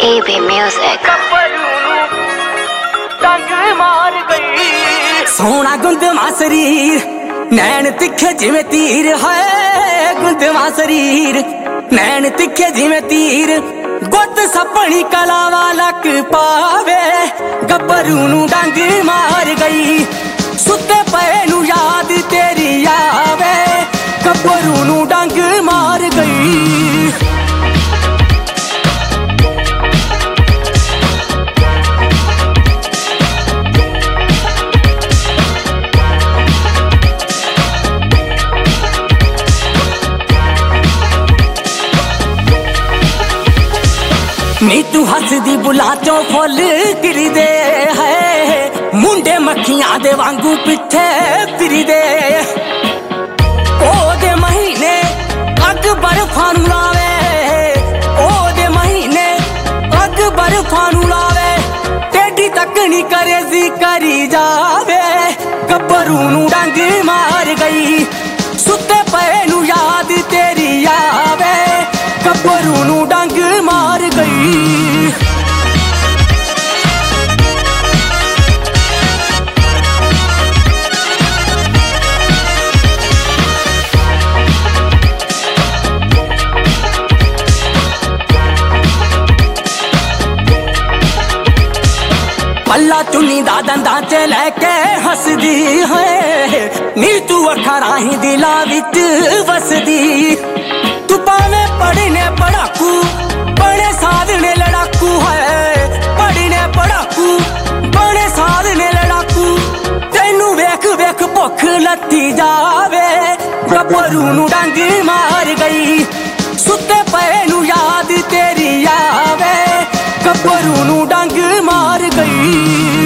EB Music। सोना गुंदमा शरीर नैन तिखे जिवें तीर है। गुंदमा शरीर नैन तिखे जिवें तीर गुत सपनी कलावा लक पावे। गब्बरू नू डंग मार गई सुते पए नू याद तेरी आवे। गब्बरू नू डंग मार गई। नी तू हसदी बुला चो फुल गिरदे है। मुंडे मक्खियां दे वांगू पिछे फिरदे। ओदे महीने अग बर्फां नू लावे। ओदे महीने अग बर्फां नू लावे। टेढ़ी तकनी करे जी करी जावे। गब्बरू नू डंग मार गई सुते पए नू याद तेरी आवे। गब्बरू नू डंग मार गई। पल्ला चुनी दा दंदा च लैके हसदी है। नी तू अखरा ही दिला विच वसदी। तू पावे पढ़ने पढ़ाकू बड़े साधने लड़ाकू है। पढ़ने पढ़ाकू बड़े साधने लड़ाकू। तेनू वेख वेख भुख लत्ती जावे। गब्बरू नू डंग मार गई सुते पए नू याद तेरी आवे। गब्बरू नू डंग मार गई।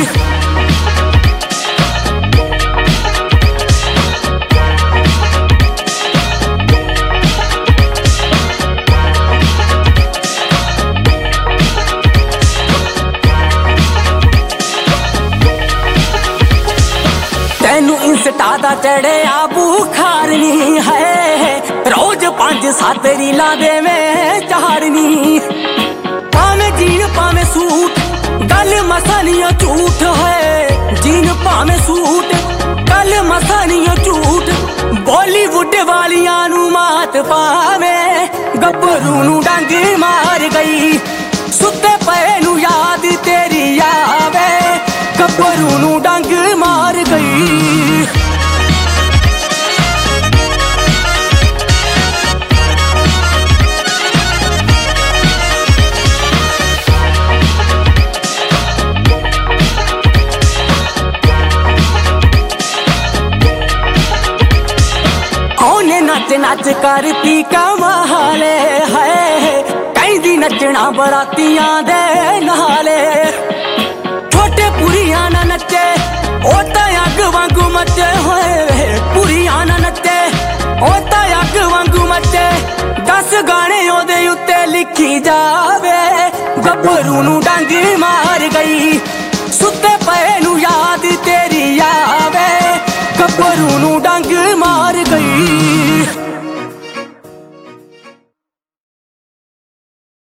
तेनू इंस्टा दा चढ़िया बुखारनी है। रोज 5-7 रीला देवें चाड़नी। पावे जीन पावे सूट गल मसा नहीं झूठ है। जीन पावे सूट गल मसा नहीं झूठ। बॉलीवुड वालियां नू मात पावे। गब्बरू नू डंग मार गई सुते पए नू याद तेरी आवे। गब्बरू नू डंग मार गई। नच नच करती कमाले है। कहती नचना बरातियां दे नाले। छोटे पुरिया ना नचे ओता अग वांगू मचे होए। पुरिया ना नचे ओता अग वांगू मचे। 10 गाने ओदे उत्ते लिखी जावे। गब्बरू नू डंग मार गई सुते पए